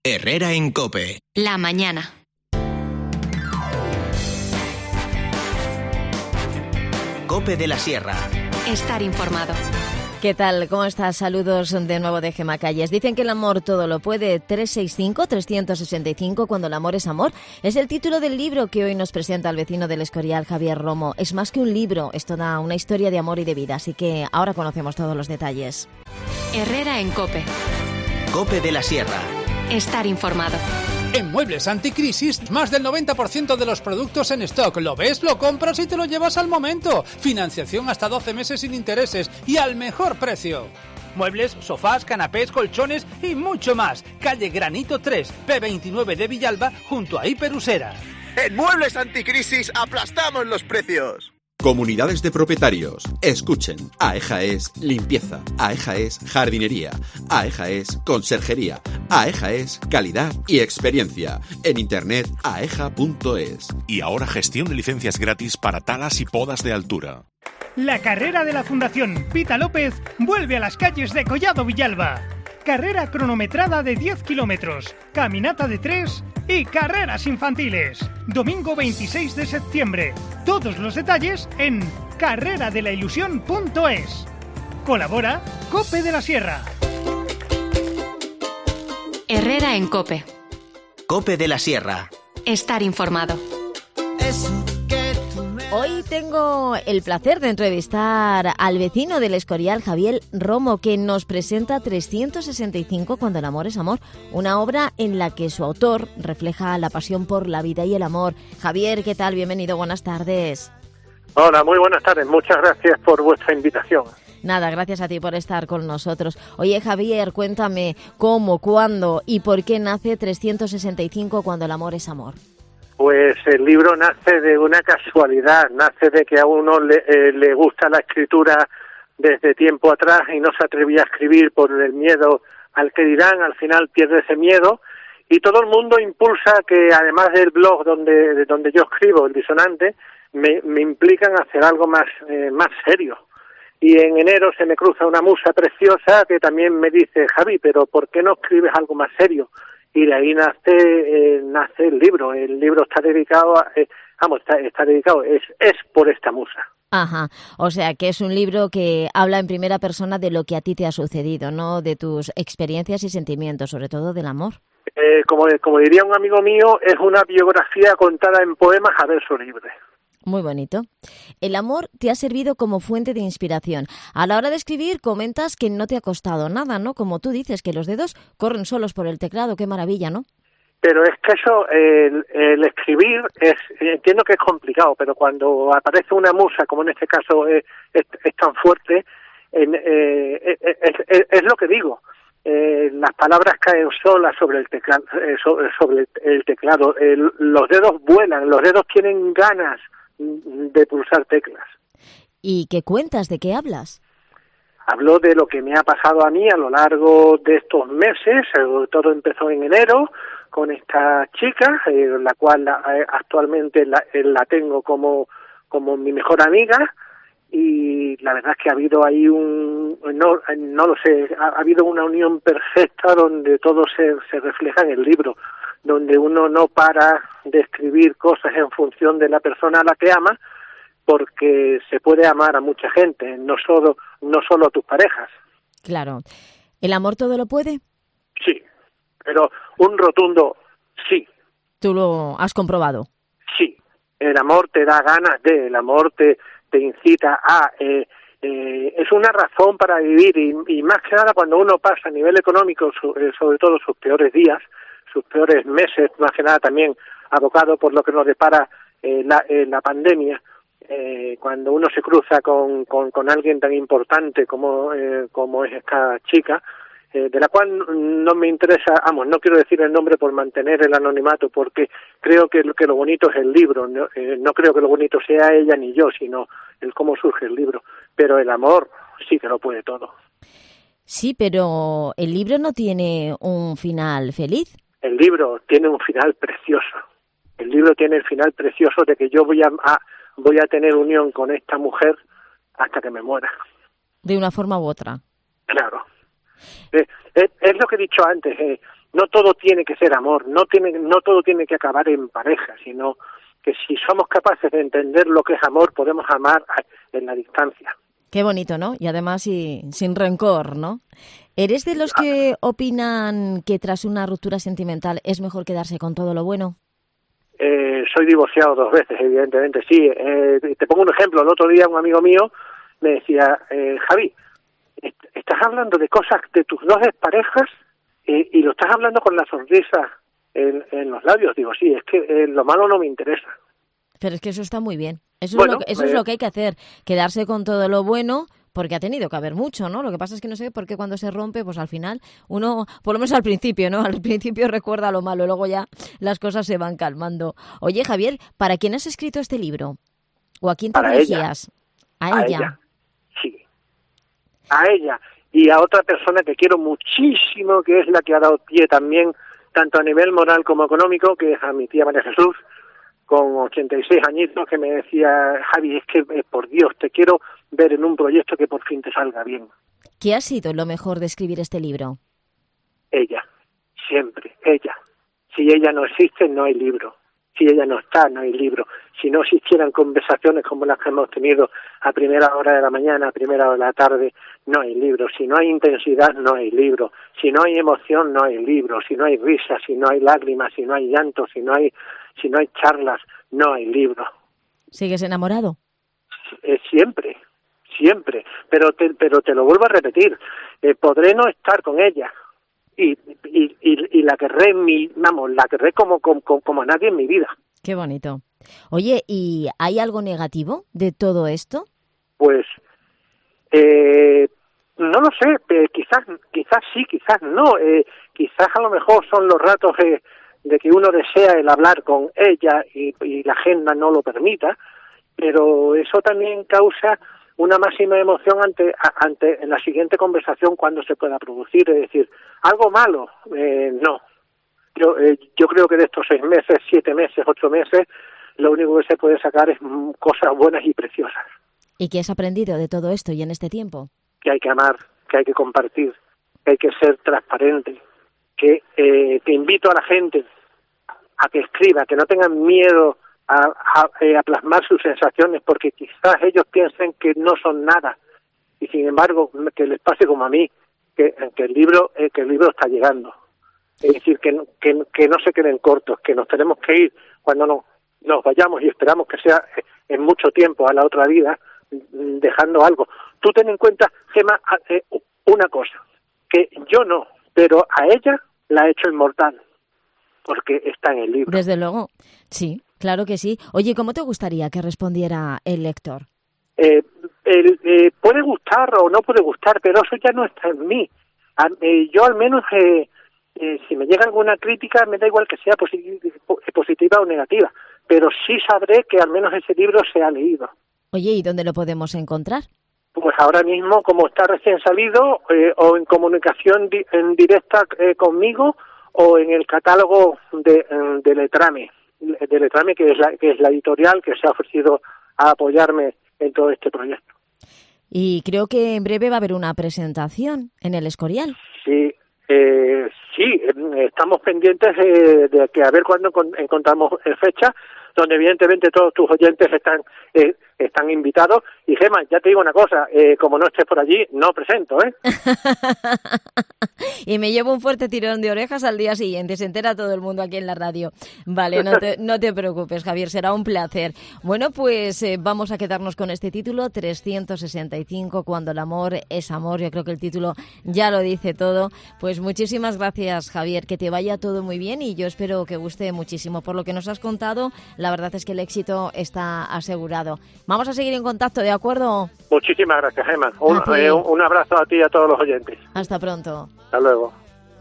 Herrera en COPE. La mañana. COPE de la Sierra. Estar informado. ¿Qué tal? ¿Cómo estás? Saludos de nuevo de Gemma Calles. Dicen que el amor todo lo puede. 365 cuando el amor es amor. Es el título del libro que hoy nos presenta el vecino del Escorial, Javier Romo. Es más que un libro, es toda una historia de amor y de vida. Así que ahora conocemos todos los detalles. Herrera en COPE. COPE de la Sierra. Estar informado. En Muebles Anticrisis, más del 90% de los productos en stock. ¿Lo ves? Lo compras y te lo llevas al momento. Financiación hasta 12 meses sin intereses y al mejor precio. Muebles, sofás, canapés, colchones y mucho más. Calle Granito 3, P29 de Villalba, junto a Hiperusera. En Muebles Anticrisis aplastamos los precios. Comunidades de propietarios, escuchen. AEJA es limpieza, AEJA es jardinería, AEJA es conserjería, AEJA es calidad y experiencia. En internet aeja.es. Y ahora gestión de licencias gratis para talas y podas de altura. La carrera de la Fundación Pita López vuelve a las calles de Collado Villalba. Carrera cronometrada de 10 kilómetros, caminata de 3 y carreras infantiles. Domingo 26 de septiembre. Todos los detalles en carreradelaIlusión.es. Colabora COPE de la Sierra. Herrera en COPE. COPE de la Sierra. Estar informado. Hoy tengo el placer de entrevistar al vecino del Escorial, Javier Romo, que nos presenta 365 cuando el amor es amor, una obra en la que su autor refleja la pasión por la vida y el amor. Javier, ¿qué tal? Bienvenido, buenas tardes. Hola, muy buenas tardes. Muchas gracias por vuestra invitación. Nada, gracias a ti por estar con nosotros. Oye, Javier, cuéntame cómo, cuándo y por qué nace 365 cuando el amor es amor. Pues el libro nace de una casualidad, nace de que a uno le gusta la escritura desde tiempo atrás y no se atrevía a escribir por el miedo al que dirán, al final pierde ese miedo y todo el mundo impulsa que además del blog donde yo escribo, el Disonante, me implican hacer algo más serio. Y en enero se me cruza una musa preciosa que también me dice, Javi, pero ¿por qué no escribes algo más serio? Y de ahí nace el libro. El libro está dedicado está dedicado, es por esta musa. Ajá, o sea que es un libro que habla en primera persona de lo que a ti te ha sucedido, ¿no? De tus experiencias y sentimientos, sobre todo del amor. Como diría un amigo mío, es una biografía contada en poemas a verso libre. Muy bonito. El amor te ha servido como fuente de inspiración. A la hora de escribir comentas que no te ha costado nada, ¿no? Como tú dices, que los dedos corren solos por el teclado. Qué maravilla, ¿no? Pero es que eso, el escribir, entiendo que es complicado, pero cuando aparece una musa, como en este caso es tan fuerte, es lo que digo. Las palabras caen solas sobre el teclado, los dedos vuelan, los dedos tienen ganas de pulsar teclas. ¿Y qué cuentas? ¿De qué hablas? Hablo de lo que me ha pasado a mí a lo largo de estos meses. Todo empezó en enero con esta chica, la cual actualmente la tengo como mi mejor amiga, y la verdad es que ha habido ahí no lo sé, ha habido una unión perfecta donde todo se refleja en el libro, donde uno no para de escribir cosas en función de la persona a la que ama, porque se puede amar a mucha gente, no solo a tus parejas. Claro. ¿El amor todo lo puede? Sí, pero un rotundo sí. ¿Tú lo has comprobado? Sí, el amor te da ganas el amor te incita a... es una razón para vivir y más que nada cuando uno pasa a nivel económico, sobre todo sus peores días, sus peores meses, más que nada también abocado por lo que nos depara la pandemia, cuando uno se cruza con alguien tan importante como es esta chica, de la cual no me interesa, no quiero decir el nombre por mantener el anonimato, porque creo que lo bonito es el libro, no creo que lo bonito sea ella ni yo, sino el cómo surge el libro, pero el amor sí que lo puede todo. Sí, pero el libro no tiene un final feliz. El libro tiene un final precioso. El libro tiene el final precioso de que yo voy a tener unión con esta mujer hasta que me muera. De una forma u otra. Claro. Es lo que he dicho antes. no todo tiene que ser amor, no todo tiene que acabar en pareja, sino que si somos capaces de entender lo que es amor, podemos amar en la distancia. Qué bonito, ¿no? Y además sin rencor, ¿no? ¿Eres de los que opinan que tras una ruptura sentimental es mejor quedarse con todo lo bueno? Soy divorciado 2 veces, evidentemente, sí. Te pongo un ejemplo. El otro día un amigo mío me decía, Javi, estás hablando de cosas de tus 2 exparejas y lo estás hablando con la sonrisa en los labios. Digo, sí, es que lo malo no me interesa. Pero es que eso está muy bien. Eso es lo que hay que hacer, quedarse con todo lo bueno, porque ha tenido que haber mucho, ¿no? Lo que pasa es que no sé por qué cuando se rompe, pues al final uno, por lo menos al principio, ¿no? Al principio recuerda lo malo, luego ya las cosas se van calmando. Oye, Javier, ¿para quién has escrito este libro? ¿O a quién te dirigías? ¿A ella? Sí, a ella. Y a otra persona que quiero muchísimo, que es la que ha dado pie también, tanto a nivel moral como económico, que es a mi tía María Jesús, con 86 añitos, que me decía, Javi, es que por Dios, te quiero ver en un proyecto que por fin te salga bien. ¿Qué ha sido lo mejor de escribir este libro? Ella, siempre, ella. Si ella no existe, no hay libro. Si ella no está, no hay libro. Si no existieran conversaciones como las que hemos tenido a primera hora de la mañana, a primera hora de la tarde, no hay libro. Si no hay intensidad, no hay libro. Si no hay emoción, no hay libro. Si no hay risa, si no hay lágrimas, si no hay llanto, si no hay charlas, no hay libro. ¿Sigues enamorado? Siempre. Pero te lo vuelvo a repetir. Podré no estar con ella y la querré la querré como a nadie en mi vida. Qué bonito. Oye, ¿y hay algo negativo de todo esto? Pues no lo sé. Quizás sí, quizás no. Quizás a lo mejor son los ratos de que uno desea el hablar con ella y la agenda no lo permita, pero eso también causa una máxima emoción ante la siguiente conversación cuando se pueda producir. Es decir, algo malo, no. Yo creo que de estos 6 meses, 7 meses, 8 meses, lo único que se puede sacar es cosas buenas y preciosas. ¿Y qué has aprendido de todo esto y en este tiempo? Que hay que amar, que hay que compartir, que hay que ser transparente, que invito a la gente a que escriba, que no tengan miedo a plasmar sus sensaciones, porque quizás ellos piensen que no son nada y sin embargo que les pase como a mí, que el libro está llegando. Es decir, que no se queden cortos, que nos tenemos que ir cuando nos vayamos y esperamos que sea en mucho tiempo a la otra vida, dejando algo. Tú ten en cuenta, Gemma, una cosa, que yo no, pero a ella la he hecho inmortal, porque está en el libro. Desde luego, sí, claro que sí. Oye, ¿cómo te gustaría que respondiera el lector? Puede gustar o no puede gustar, pero eso ya no está en mí. Yo al menos, si me llega alguna crítica, me da igual que sea positiva o negativa, pero sí sabré que al menos ese libro se ha leído. Oye, ¿y dónde lo podemos encontrar? Pues ahora mismo, como está recién salido, o en comunicación en directa conmigo, o en el catálogo de Letrame, que es la editorial que se ha ofrecido a apoyarme en todo este proyecto. Y creo que en breve va a haber una presentación en el Escorial. Sí, estamos pendientes de que a ver cuándo encontramos fecha, donde evidentemente todos tus oyentes están invitados. Y Gemma, ya te digo una cosa, como no estés por allí, no presento, ¿eh? Y me llevo un fuerte tirón de orejas al día siguiente, se entera todo el mundo aquí en la radio. Vale, no te preocupes, Javier, será un placer. Bueno, pues vamos a quedarnos con este título, 365, cuando el amor es amor. Yo creo que el título ya lo dice todo. Pues muchísimas gracias, Javier, que te vaya todo muy bien y yo espero que guste muchísimo. Por lo que nos has contado, la verdad es que el éxito está asegurado. Vamos a seguir en contacto, ¿de acuerdo? Muchísimas gracias, Gemma. Un abrazo a ti y a todos los oyentes. Hasta pronto. Hasta luego.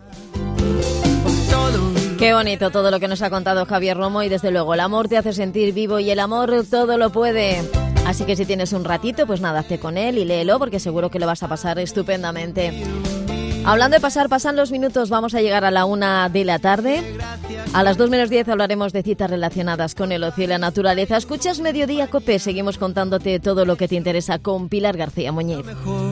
Qué bonito todo lo que nos ha contado Javier Romo y desde luego el amor te hace sentir vivo y el amor todo lo puede. Así que si tienes un ratito, pues nada, hazte con él y léelo porque seguro que lo vas a pasar estupendamente. Hablando de pasar, pasan los minutos, vamos a llegar a la 1 de la tarde. A las 2 menos 10 hablaremos de citas relacionadas con el ocio y la naturaleza. Escuchas Mediodía COPE, seguimos contándote todo lo que te interesa con Pilar García Muñiz.